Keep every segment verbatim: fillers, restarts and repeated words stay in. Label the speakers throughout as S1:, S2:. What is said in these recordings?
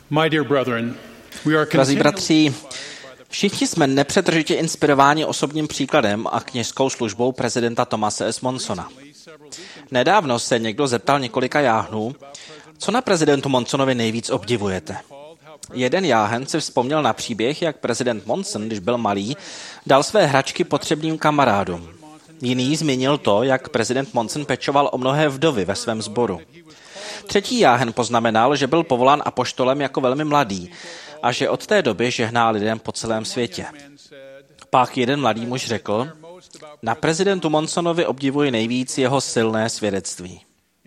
S1: My dear brethren, we are
S2: Drazí
S1: continually
S2: bratři, všichni jsme nepřetržitě inspirováni osobním příkladem a kněžskou službou prezidenta Thomase S. Monsona. Nedávno se někdo zeptal několika jáhnů, co na prezidentu Monsonovi nejvíc obdivujete. Jeden jáhen si vzpomněl na příběh, jak prezident Monson, když byl malý, dal své hračky potřebným kamarádům. Jiný zmínil to, jak prezident Monson pečoval o mnohé vdovy ve svém sboru. Třetí jáhen poznamenal, že byl povolán apoštolem jako velmi mladý a že od té doby žehná lidem po celém světě. Pak jeden mladý muž řekl, na prezidentu Monsonovi obdivuji nejvíc jeho silné svědectví.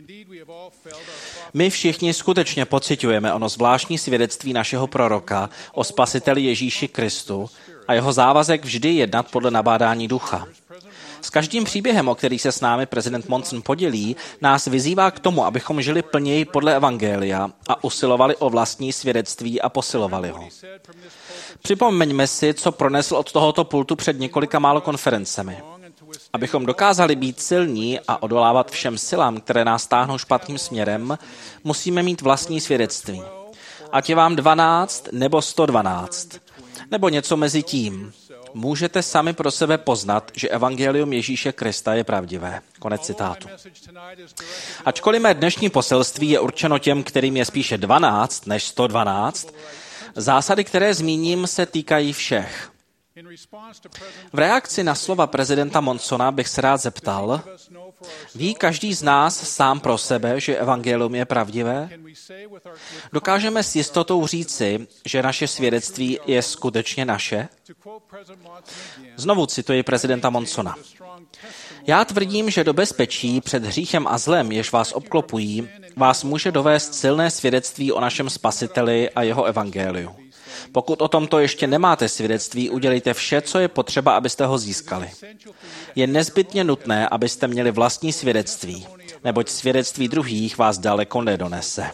S2: My všichni skutečně pociťujeme ono zvláštní svědectví našeho proroka o spasiteli Ježíši Kristu a jeho závazek vždy jednat podle nabádání ducha. S každým příběhem, o který se s námi prezident Monson podělí, nás vyzývá k tomu, abychom žili plněji podle evangelia a usilovali o vlastní svědectví a posilovali ho. Připomeňme si, co pronesl od tohoto pultu před několika málo konferencemi. Abychom dokázali být silní a odolávat všem silám, které nás táhnou špatným směrem, musíme mít vlastní svědectví. Ať je vám dvanáct nebo sto dvanáct, nebo něco mezi tím. Můžete sami pro sebe poznat, že evangelium Ježíše Krista je pravdivé. Konec citátu. Ačkoliv mé dnešní poselství je určeno těm, kterým je spíše dvanáct než sto dvanáct, zásady, které zmíním, se týkají všech. V reakci na slova prezidenta Monsona bych se rád zeptal, ví každý z nás sám pro sebe, že evangelium je pravdivé? Dokážeme s jistotou říci, že naše svědectví je skutečně naše? Znovu cituji prezidenta Monsona. Já tvrdím, že do bezpečí před hříchem a zlem, jež vás obklopují, vás může dovést silné svědectví o našem Spasiteli a jeho evangeliu. Pokud o tomto ještě nemáte svědectví, udělejte vše, co je potřeba, abyste ho získali. Je nezbytně nutné, abyste měli vlastní svědectví, neboť svědectví druhých vás daleko nedonese.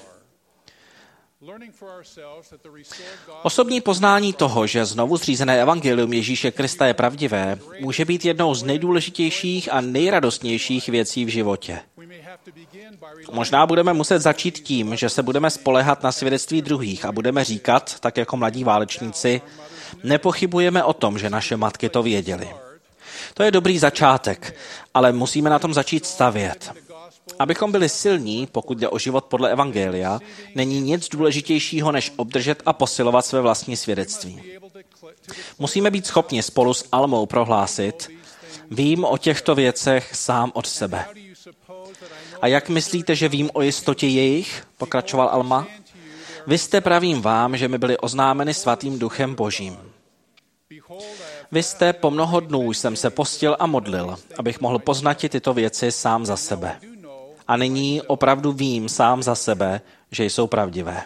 S2: Osobní poznání toho, že znovu zřízené evangelium Ježíše Krista je pravdivé, může být jednou z nejdůležitějších a nejradostnějších věcí v životě. Možná budeme muset začít tím, že se budeme spoléhat na svědectví druhých a budeme říkat, tak jako mladí válečníci, nepochybujeme o tom, že naše matky to věděly. To je dobrý začátek, ale musíme na tom začít stavět. Abychom byli silní, pokud jde o život podle evangelia, není nic důležitějšího, než obdržet a posilovat své vlastní svědectví. Musíme být schopni spolu s Almou prohlásit, vím o těchto věcech sám od sebe. A jak myslíte, že vím o jistotě jejich? Pokračoval Alma. Vy jste pravím vám, že mi byly oznámeny svatým duchem Božím. Vy jste po mnoho dnů jsem se postil a modlil, abych mohl poznati tyto věci sám za sebe. A nyní opravdu vím sám za sebe, že jsou pravdivé.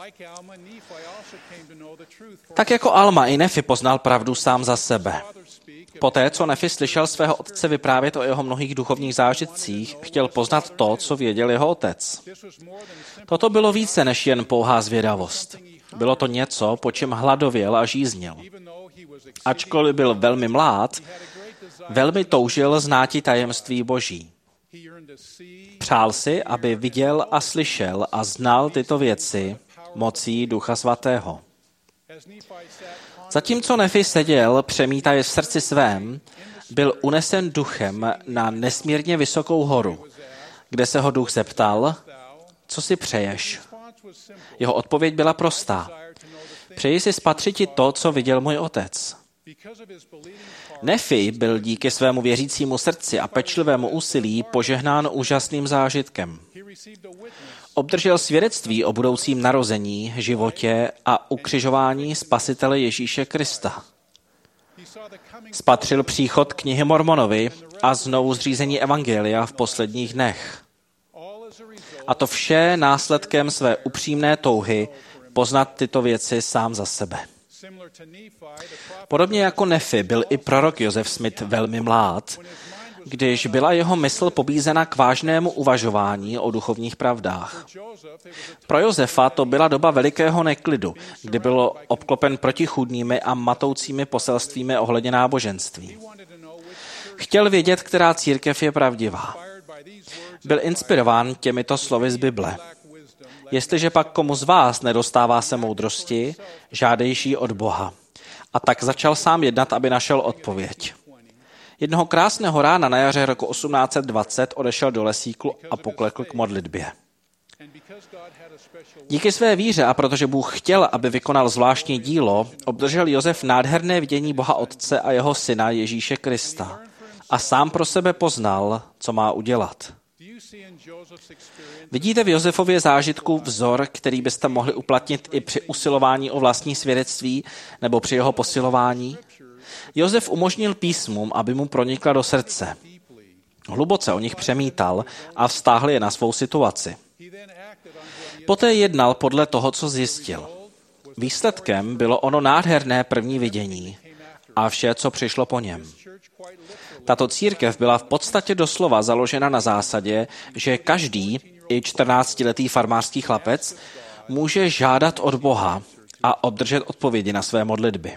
S2: Tak jako Alma i Nefi poznal pravdu sám za sebe. Poté, co Nefi slyšel svého otce vyprávět o jeho mnohých duchovních zážitcích, chtěl poznat to, co věděl jeho otec. Toto bylo více než jen pouhá zvědavost. Bylo to něco, po čem hladověl a žíznil. Ačkoliv byl velmi mlád, velmi toužil znáti tajemství Boží. Přál si, aby viděl a slyšel a znal tyto věci mocí Ducha Svatého. Zatímco Nefi seděl, přemítaje v srdci svém, byl unesen duchem na nesmírně vysokou horu, kde se ho duch zeptal, co si přeješ. Jeho odpověď byla prostá. Přeji si spatřiti to, co viděl můj otec. Nefi byl díky svému věřícímu srdci a pečlivému úsilí požehnán úžasným zážitkem. Obdržel svědectví o budoucím narození, životě a ukřižování Spasitele Ježíše Krista. Spatřil příchod knihy Mormonovi a znovu zřízení evangelia v posledních dnech. A to vše následkem své upřímné touhy poznat tyto věci sám za sebe. Podobně jako Nefi byl i prorok Joseph Smith velmi mlád, když byla jeho mysl pobízena k vážnému uvažování o duchovních pravdách. Pro Josefa to byla doba velikého neklidu, kdy bylo obklopen protichůdnými a matoucími poselstvími ohledně náboženství. Chtěl vědět, která církev je pravdivá. Byl inspirován těmito slovy z Bible. Jestliže pak komu z vás nedostává se moudrosti, žádejší ji od Boha. A tak začal sám jednat, aby našel odpověď. Jednoho krásného rána na jaře roku osmnáct set dvacet odešel do lesíku a poklekl k modlitbě. Díky své víře a protože Bůh chtěl, aby vykonal zvláštní dílo, obdržel Josef nádherné vidění Boha Otce a jeho syna Ježíše Krista. A sám pro sebe poznal, co má udělat. Vidíte v Josefově zážitku vzor, který byste mohli uplatnit i při usilování o vlastní svědectví nebo při jeho posilování? Josef umožnil písmům, aby mu pronikla do srdce. Hluboce o nich přemítal a vztáhl je na svou situaci. Poté jednal podle toho, co zjistil. Výsledkem bylo ono nádherné první vidění a vše, co přišlo po něm. Tato církev byla v podstatě doslova založena na zásadě, že každý, i čtrnáctiletý farmářský chlapec, může žádat od Boha a obdržet odpovědi na své modlitby.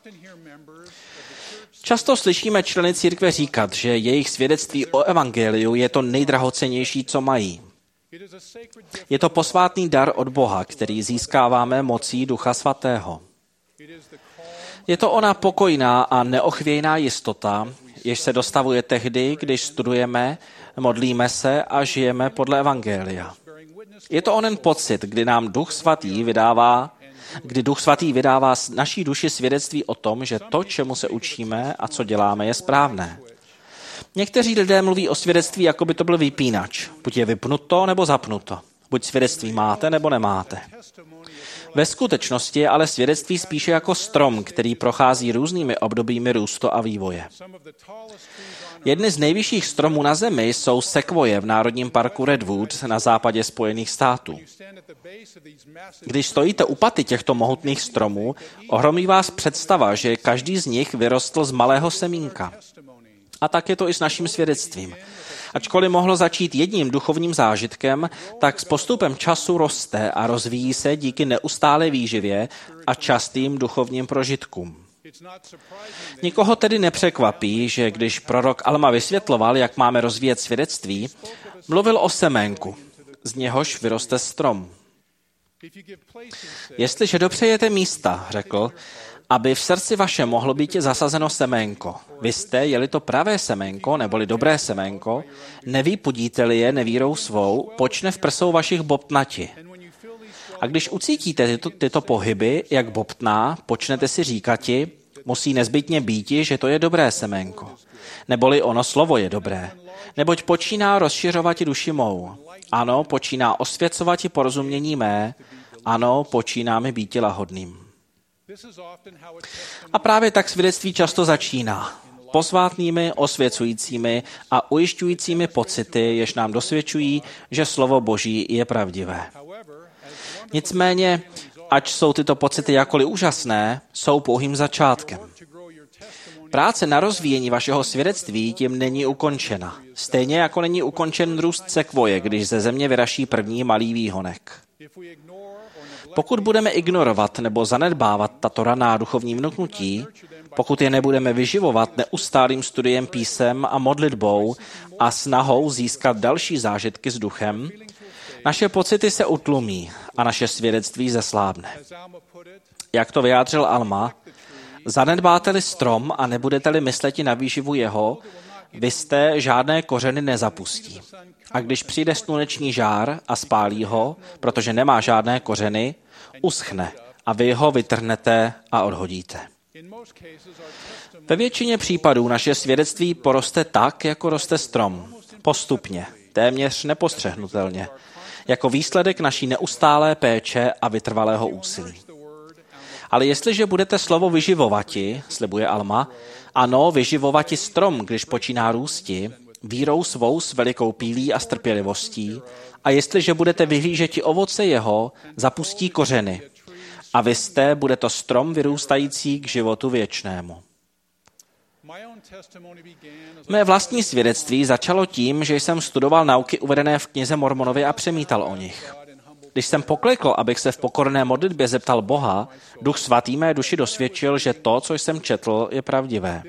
S2: Často slyšíme členy církve říkat, že jejich svědectví o evangeliu je to nejdrahocennější, co mají. Je to posvátný dar od Boha, který získáváme mocí Ducha Svatého. Je to ona pokojná a neochvějná jistota, jež se dostavuje tehdy, když studujeme, modlíme se a žijeme podle evangelia. Je to onen pocit, kdy nám Duch Svatý vydává, kdy Duch Svatý vydává naší duši svědectví o tom, že to, čemu se učíme a co děláme, je správné. Někteří lidé mluví o svědectví, jako by to byl vypínač. Buď je vypnuto, nebo zapnuto. Buď svědectví máte, nebo nemáte. Ve skutečnosti je ale svědectví spíše jako strom, který prochází různými obdobími růstu a vývoje. Jedny z nejvyšších stromů na zemi jsou sekvoje v Národním parku Redwood na západě Spojených států. Když stojíte u paty těchto mohutných stromů, ohromí vás představa, že každý z nich vyrostl z malého semínka. A tak je to i s naším svědectvím. Ačkoliv mohlo začít jedním duchovním zážitkem, tak s postupem času roste a rozvíjí se díky neustálé výživě a častým duchovním prožitkům. Nikoho tedy nepřekvapí, že když prorok Alma vysvětloval, jak máme rozvíjet svědectví, mluvil o seménku, z něhož vyroste strom. Jestliže dopřejete místa, řekl, aby v srdci vaše mohlo být zasazeno seménko. Vy jste, je-li to pravé seménko, neboli dobré seménko, nevypudíte-li je nevírou svou, počne v prsou vašich bobtnati. A když ucítíte tyto, tyto pohyby, jak bobtná, počnete si říkati, musí nezbytně býti, že to je dobré seménko. Neboli ono slovo je dobré. Neboť počíná rozšiřovati duši mou. Ano, počíná osvěcovati porozumění mé. Ano, počíná mi býti lahodným. A právě tak svědectví často začíná. Posvátnými, osvěcujícími a ujišťujícími pocity, jež nám dosvědčují, že slovo Boží je pravdivé. Nicméně, ač jsou tyto pocity jakkoliv úžasné, jsou pouhým začátkem. Práce na rozvíjení vašeho svědectví tím není ukončena. Stejně jako není ukončen růst sekvoje, když ze země vyraší první malý výhonek. Pokud budeme ignorovat nebo zanedbávat tato raná duchovní vnuknutí, pokud je nebudeme vyživovat neustálým studiem písem a modlitbou a snahou získat další zážitky s duchem, naše pocity se utlumí a naše svědectví zeslábne. Jak to vyjádřil Alma, zanedbáte-li strom a nebudete-li mysleti na výživu jeho, vy jste žádné kořeny nezapustí. A když přijde sluneční žár a spálí ho, protože nemá žádné kořeny, uschne a vy ho vytrhnete a odhodíte. Ve většině případů naše svědectví poroste tak, jako roste strom. Postupně, téměř nepostřehnutelně. Jako výsledek naší neustálé péče a vytrvalého úsilí. Ale jestliže budete slovo vyživovati, slibuje Alma, ano, vyživovati strom, když počíná růsti, vírou svou s velikou pílí a strpělivostí, a jestliže budete vyhlížeti ovoce jeho, zapustí kořeny. A vy jste, bude to strom vyrůstající k životu věčnému. Mé vlastní svědectví začalo tím, že jsem studoval nauky uvedené v knize Mormonovi a přemítal o nich. Když jsem poklekl, abych se v pokorné modlitbě zeptal Boha, Duch Svatý mé duši dosvědčil, že to, co jsem četl, je pravdivé.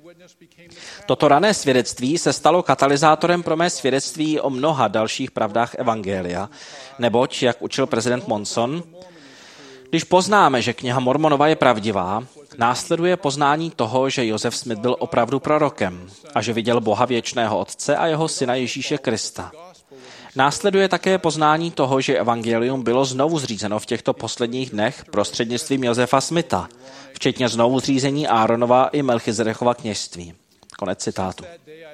S2: Toto rané svědectví se stalo katalyzátorem pro mé svědectví o mnoha dalších pravdách evangelia, neboť, jak učil prezident Monson, když poznáme, že kniha Mormonova je pravdivá, následuje poznání toho, že Joseph Smith byl opravdu prorokem a že viděl Boha věčného Otce a jeho syna Ježíše Krista. Následuje také poznání toho, že evangelium bylo znovu zřízeno v těchto posledních dnech prostřednictvím Josefa Smitha, včetně znovu zřízení Áronova i Melchizedekova kněžství. Konec citátu.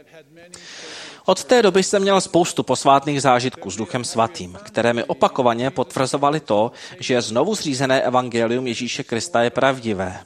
S2: Od té doby jsem měl spoustu posvátných zážitků s Duchem Svatým, které mi opakovaně potvrzovaly to, že znovu zřízené evangelium Ježíše Krista je pravdivé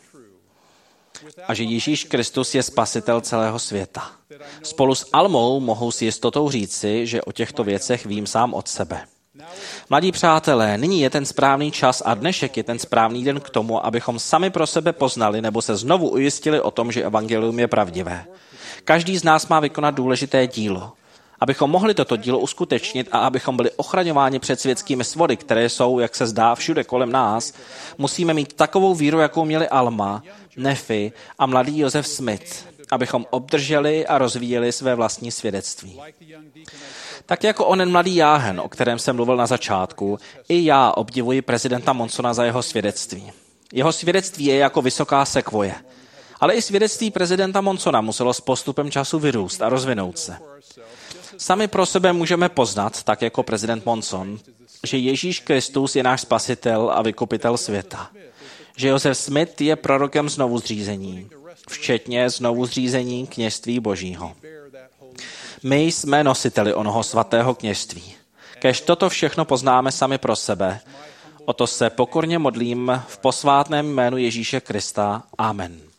S2: a že Ježíš Kristus je spasitel celého světa. Spolu s Almou mohu s jistotou říci, že o těchto věcech vím sám od sebe. Mladí přátelé, nyní je ten správný čas a dnešek je ten správný den k tomu, abychom sami pro sebe poznali nebo se znovu ujistili o tom, že evangelium je pravdivé. Každý z nás má vykonat důležité dílo. Abychom mohli toto dílo uskutečnit a abychom byli ochraňováni před světskými svody, které jsou, jak se zdá, všude kolem nás, musíme mít takovou víru, jakou měli Alma, Nefi a mladý Joseph Smith, abychom obdrželi a rozvíjeli své vlastní svědectví. Tak jako onen mladý jáhen, o kterém jsem mluvil na začátku, i já obdivuji prezidenta Monsona za jeho svědectví. Jeho svědectví je jako vysoká sekvoje. Ale i svědectví prezidenta Monsona muselo s postupem času vyrůst a rozvinout se. Sami pro sebe můžeme poznat, tak jako prezident Monson, že Ježíš Kristus je náš spasitel a vykupitel světa. Že Joseph Smith je prorokem znovuzřízení, včetně znovuzřízení kněžství Božího. My jsme nositeli onoho svatého kněžství. Kéž toto všechno poznáme sami pro sebe, o to se pokorně modlím v posvátném jménu Ježíše Krista. Amen.